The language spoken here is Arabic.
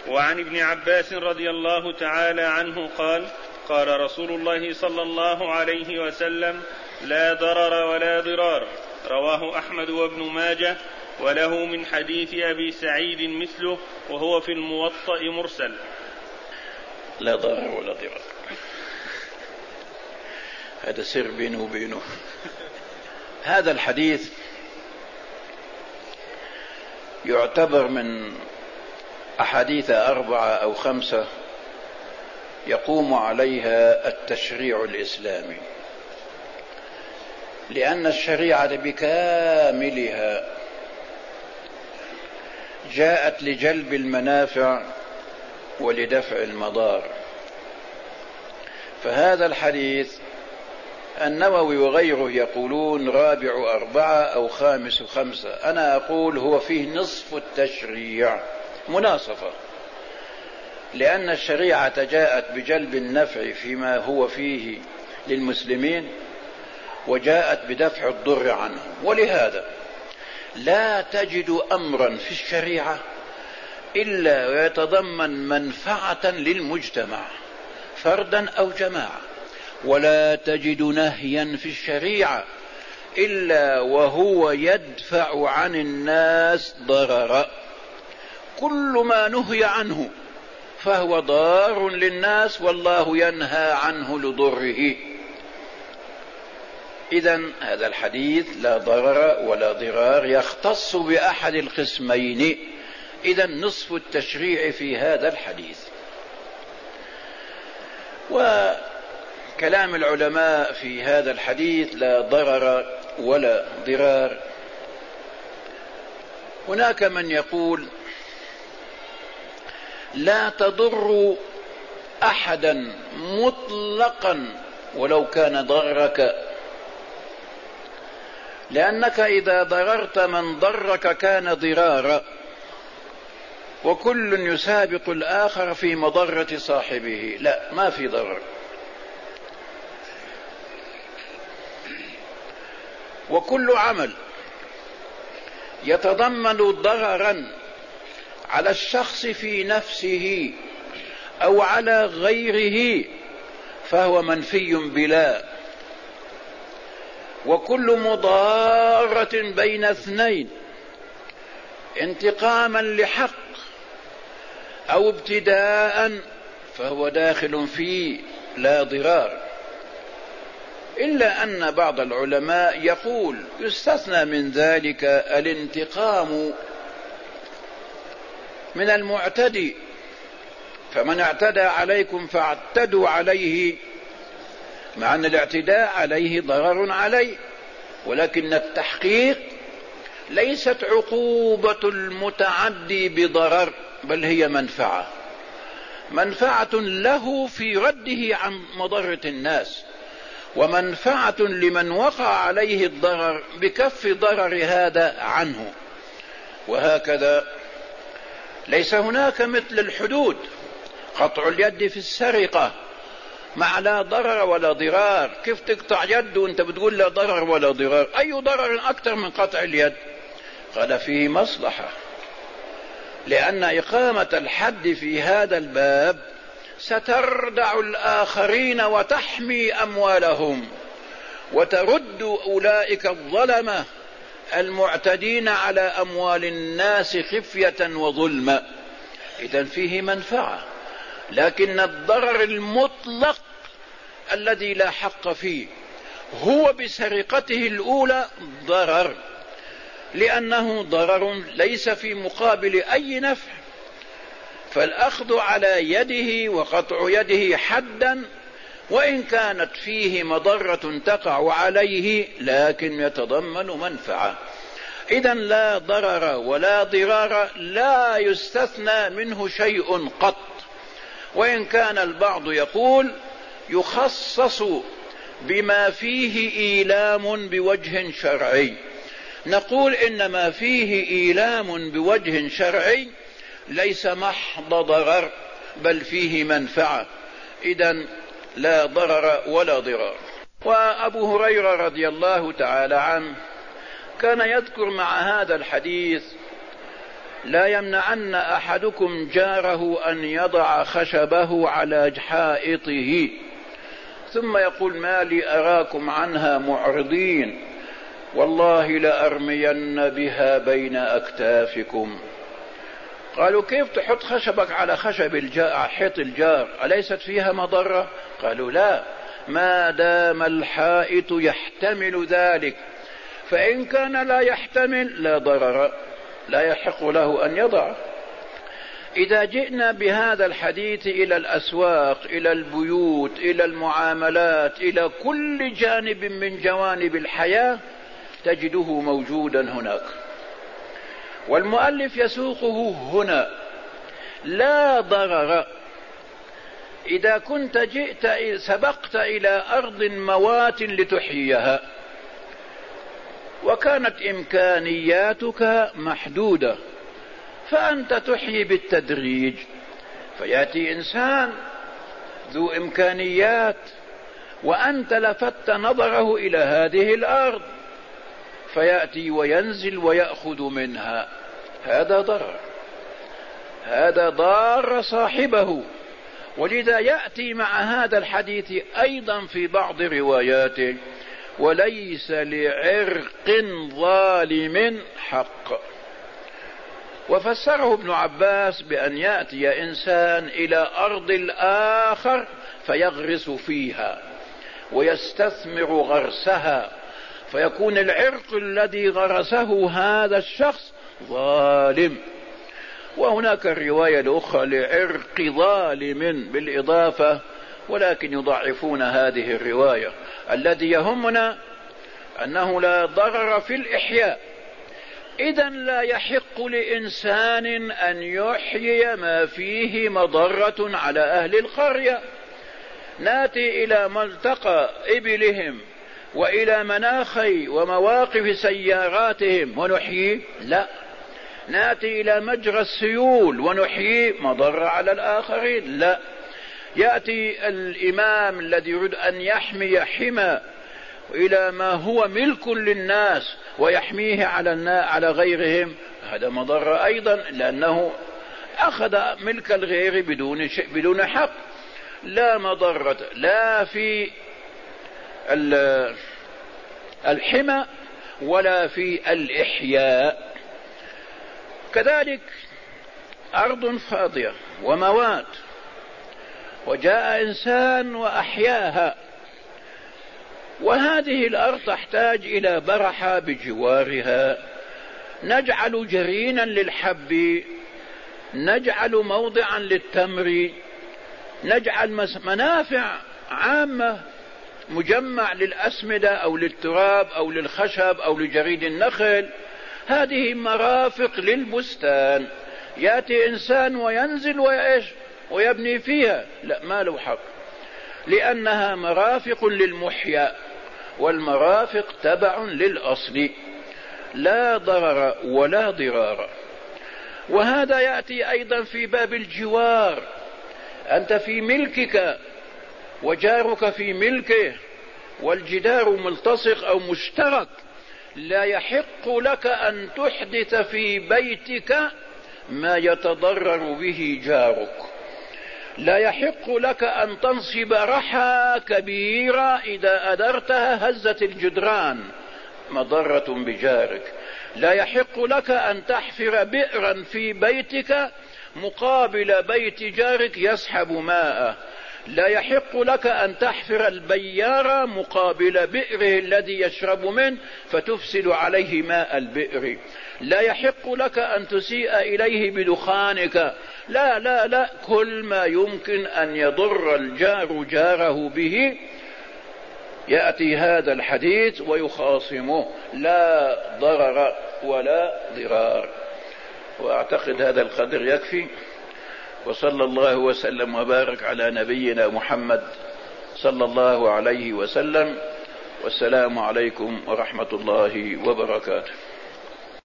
وعن ابن عباس رضي الله تعالى عنه قال: قال رسول الله صلى الله عليه وسلم: لا ضرر ولا ضرار. رواه أحمد وابن ماجه، وله من حديث أبي سعيد مثله، وهو في الموطأ مرسل. لا ضرر ولا ضرار، هذا سر بينه وبينه. هذا الحديث يعتبر من أحاديث 4 أو 5 يقوم عليها التشريع الإسلامي، لأن الشريعة بكاملها جاءت لجلب المنافع ولدفع المضار. فهذا الحديث النووي وغيره يقولون رابع 4 أو خامس 5، أنا أقول هو فيه نصف التشريع، مناصفة، لأن الشريعة جاءت بجلب النفع فيما هو فيه للمسلمين، وجاءت بدفع الضر عنهم. ولهذا لا تجد أمرا في الشريعة إلا ويتضمن منفعة للمجتمع فردا أو جماعة، ولا تجد نهيا في الشريعة إلا وهو يدفع عن الناس ضررا. كل ما نهي عنه فهو ضار للناس، والله ينهى عنه لضره. إذن هذا الحديث لا ضرر ولا ضرار يختص بأحد القسمين. إذن نصف التشريع في هذا الحديث. وكلام العلماء في هذا الحديث لا ضرر ولا ضرار، هناك من يقول لا تضر أحدا مطلقا ولو كان ضرك، لأنك إذا ضررت من ضرك كان ضرارا، وكل يسابق الآخر في مضرة صاحبه. لا، ما في ضرر. وكل عمل يتضمن ضررا على الشخص في نفسه أو على غيره فهو منفي بلا. وكل مضارة بين اثنين انتقاما لحق أو ابتداء فهو داخل في لا ضرار، إلا أن بعض العلماء يقول يستثنى من ذلك الانتقام من المعتدي، فمن اعتدى عليكم فاعتدوا عليه، مع أن الاعتداء عليه ضرر عليه، ولكن التحقيق ليست عقوبة المتعدي بضرر، بل هي منفعة له في رده عن مضرة الناس، ومنفعة لمن وقع عليه الضرر بكف ضرر هذا عنه. وهكذا ليس هناك مثل الحدود، قطع اليد في السرقة مع لا ضرر ولا ضرار. كيف تقطع يد وانت بتقول لا ضرر ولا ضرار؟ أي ضرر أكثر من قطع اليد؟ قال فيه مصلحة، لأن إقامة الحد في هذا الباب ستردع الآخرين وتحمي أموالهم، وترد أولئك الظلمة المعتدين على أموال الناس خفية وظلما. إذن فيه منفعة، لكن الضرر المطلق الذي لا حق فيه هو بسرقته الأولى ضرر، لأنه ضرر ليس في مقابل أي نفع، فالأخذ على يده وقطع يده حدا وإن كانت فيه مضرة تقع عليه لكن يتضمن منفعة. إذن لا ضرر ولا ضرار لا يستثنى منه شيء قط، وإن كان البعض يقول يخصص بما فيه إيلام بوجه شرعي. نقول إن ما فيه إيلام بوجه شرعي ليس محض ضرر بل فيه منفعة، إذن لا ضرر ولا ضرار. وأبو هريرة رضي الله تعالى عنه كان يذكر مع هذا الحديث لا يمنعن أحدكم جاره أن يضع خشبه على حائطه ثم يقول ما لي أراكم عنها معرضين والله لأرمين بها بين أكتافكم. قالوا كيف تحط خشبك على خشب حيط الجار أليست فيها مضرة؟ قالوا لا، ما دام الحائط يحتمل ذلك، فإن كان لا يحتمل لا ضرر، لا يحق له أن يضع. إذا جئنا بهذا الحديث إلى الأسواق، إلى البيوت، إلى المعاملات، إلى كل جانب من جوانب الحياة تجده موجودا هناك، والمؤلف يسوقه هنا. لا ضرر. إذا كنت سبقت إلى أرض موات لتحييها وكانت إمكانياتك محدودة، فأنت تحيي بالتدريج، فيأتي إنسان ذو إمكانيات وأنت لفت نظره إلى هذه الأرض فيأتي وينزل ويأخذ منها، هذا ضرر، هذا ضار صاحبه. ولذا يأتي مع هذا الحديث أيضا في بعض رواياته وليس لعرق ظالم حق. وفسره ابن عباس بأن يأتي إنسان إلى أرض الآخر فيغرس فيها ويستثمر غرسها، فيكون العرق الذي غرسه هذا الشخص ظالم. وهناك الرواية الأخرى لعرق ظالم بالإضافة، ولكن يضعفون هذه الرواية. الذي يهمنا أنه لا ضرر في الإحياء. إذن لا يحق لإنسان أن يحيي ما فيه مضرة على أهل القرية. ناتي إلى ملتقى إبلهم وإلى مناخي ومواقف سياراتهم ونحيي؟ لا. ناتي إلى مجرى السيول ونحيي؟ مضرة على الآخرين؟ لا. يأتي الإمام الذي يريد أن يحمي حمى إلى ما هو ملك للناس ويحميه على غيرهم، هذا مضر أيضا، لأنه أخذ ملك الغير بدون حق. لا مضرة لا في الحمى ولا في الإحياء. كذلك أرض فاضية وموات وجاء إنسان وأحياها، وهذه الأرض تحتاج إلى برحة بجوارها، نجعل جرينا للحب، نجعل موضعا للتمر، نجعل منافع عامة، مجمع للأسمدة أو للتراب أو للخشب أو لجريد النخل، هذه مرافق للبستان. يأتي إنسان وينزل ويبني فيها؟ لا، ما له حق، لأنها مرافق للمحيا، والمرافق تبع للأصل، لا ضرر ولا ضرار. وهذا يأتي أيضا في باب الجوار. أنت في ملكك وجارك في ملكه والجدار ملتصق أو مشترك، لا يحق لك أن تحدث في بيتك ما يتضرر به جارك. لا يحق لك أن تنصب رحى كبيرة إذا أدرتها هزت الجدران، مضرة بجارك. لا يحق لك أن تحفر بئرا في بيتك مقابل بيت جارك يسحب ماءه. لا يحق لك أن تحفر البيار مقابل بئره الذي يشرب منه فتفسد عليه ماء البئر. لا يحق لك أن تسيء إليه بدخانك. لا لا لا، كل ما يمكن أن يضر الجار جاره به يأتي هذا الحديث ويخاصمه، لا ضرر ولا ضرار. وأعتقد هذا القدر يكفي، وصلى الله وسلم وبارك على نبينا محمد صلى الله عليه وسلم، والسلام عليكم ورحمة الله وبركاته.